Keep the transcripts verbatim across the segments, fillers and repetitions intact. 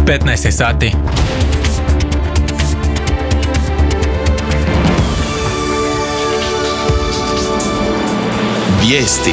petnaest sati. Vijesti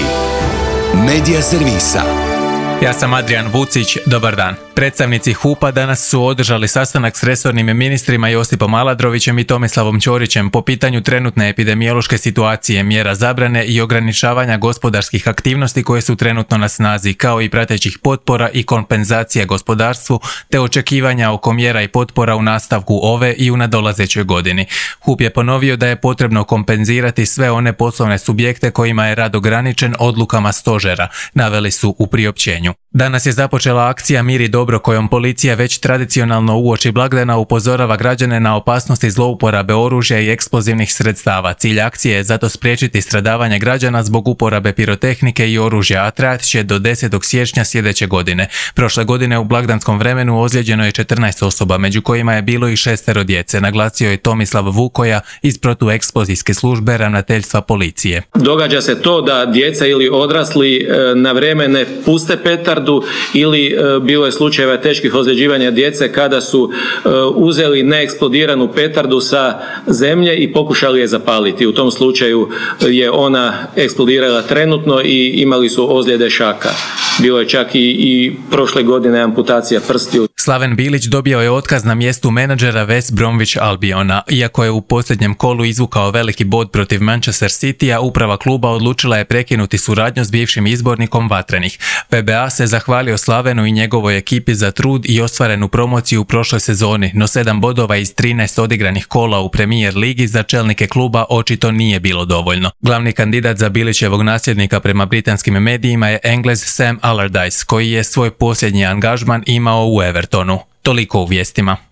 Medija servisa. Ja sam Adrian Vucić, dobar dan. Predstavnici H U P-a danas su održali sastanak s resornim ministrima Josipom Aladrovićem i Tomislavom Ćorićem po pitanju trenutne epidemiološke situacije, mjera zabrane i ograničavanja gospodarskih aktivnosti koje su trenutno na snazi, kao i pratećih potpora i kompenzacija gospodarstvu, te očekivanja oko mjera i potpora u nastavku ove i u nadolazećoj godini. H U P je ponovio da je potrebno kompenzirati sve one poslovne subjekte kojima je rad ograničen odlukama stožera, naveli su u priopćenju. Danas je započela akcija Mir i dobro kojom policija već tradicionalno uoči blagdana upozorava građane na opasnosti zlouporabe oružja i eksplozivnih sredstava. Cilj akcije je zato spriječiti stradavanje građana zbog uporabe pirotehnike i oružja, a trajat će do desetog siječnja sljedeće godine. Prošle godine u blagdanskom vremenu ozlijeđeno je četrnaest osoba, među kojima je bilo i šestero djece, naglasio je Tomislav Vukoja iz protueksplozijske službe ravnateljstva policije. Događa se to da djeca ili odrasli na vrijeme ne puste petardu ili bilo je slučajeva teških ozljeđivanja djece kada su uzeli neeksplodiranu petardu sa zemlje i pokušali je zapaliti. U tom slučaju je ona eksplodirala trenutno i imali su ozljede šaka. Bilo je čak i, i prošle godine amputacija prstiju. Slaven Bilić dobio je otkaz na mjestu menadžera West Bromwich Albiona. Iako je u posljednjem kolu izvukao veliki bod protiv Manchester Citya, uprava kluba odlučila je prekinuti suradnju s bivšim izbornikom Vatrenih. V B A se zahvalio Slavenu i njegovoj ekipi za trud i ostvarenu promociju u prošloj sezoni, no sedam bodova iz trinaest odigranih kola u Premier ligi za čelnike kluba očito nije bilo dovoljno. Glavni kandidat za Bilićevog nasljednika prema britanskim medijima je Englez Sam Allardyce, koji je svoj posljednji angažman imao u Evertonu. Toliko u vijestima.